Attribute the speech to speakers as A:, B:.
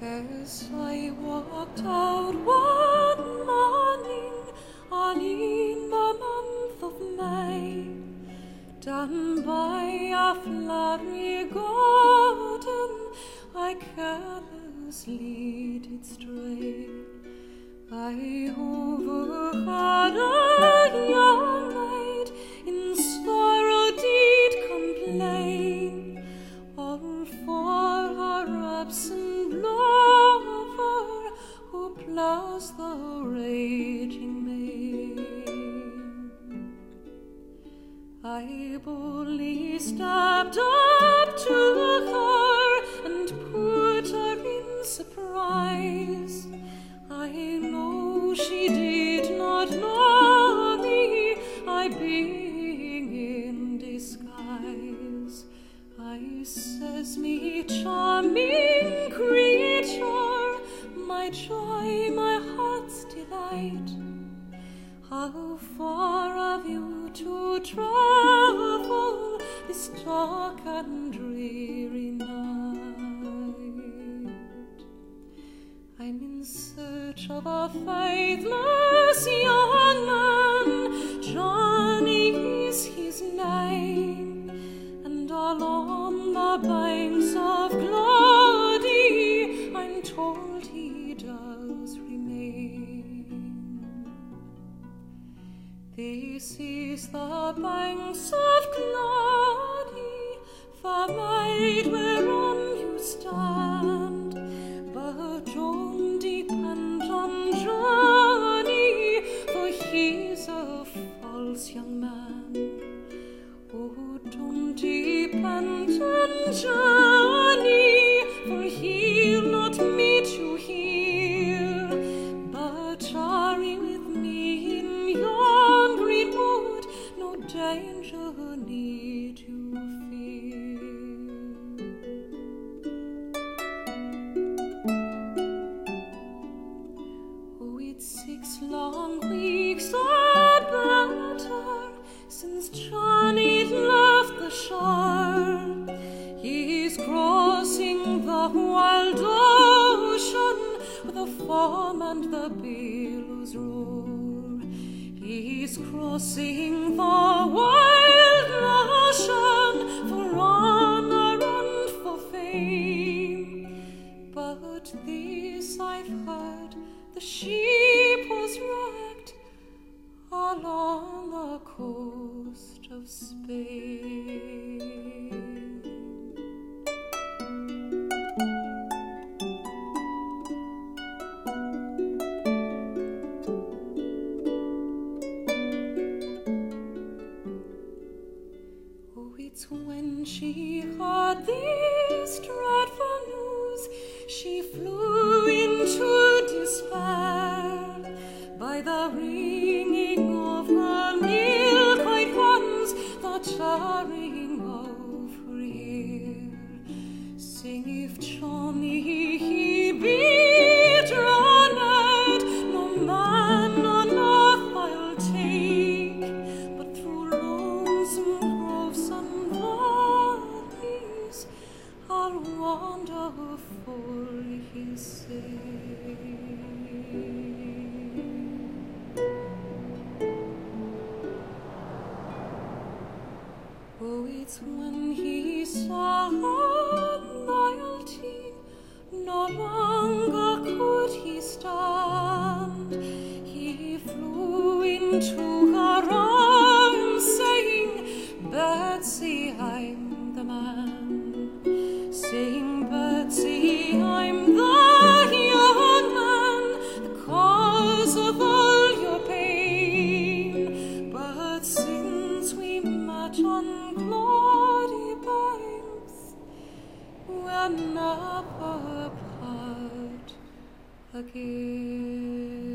A: As I walked out one morning early in the month of May, down by a flowery garden I carelessly did stray. I overheard a young maid in sorrow did complain, all for her absent lover who plows the raging main. I boldly stepped up to her and put her in surprise. I know she did not know me, I being in disguise. I says, me charming creature, my joy, my heart's delight, how far have you to travel this dark and dreary night? I'm in search of a faithless young man, Johnny is his name, and along the banks of Glody I'm told he does remain. This is the banks of Glody, the maid whereon you stand, but don't depend on Johnny, for he's a false young man. Oh, don't depend on Johnny, for he'll not meet you here, but tarry with me in yon green wood, no danger need you fear. Oh, it's 6 long weeks or better since Johnny left the shore. He's crossing the wild ocean with the foam and the billows roar. He's crossing the wild ocean for honor and for fame. But this I've heard, the ship was wrecked along the coast of Spain. Oh, it's when she heard this dreadful news, she flew into despair. By the ringing of her milk-white ones, the tarrying of her ear, sing if Johnny he be drowned, no man on earth I'll take, but through lonesome groves and valleys I'll wander for his sake. Oh, it's when he saw her loyalty, no longer could he stand. He flew into her arms, saying, Betsy, I'm the man. Saying, Betsy, I'm the young man, the cause of all your pain. But since we met on Glody banks, we'll never part again.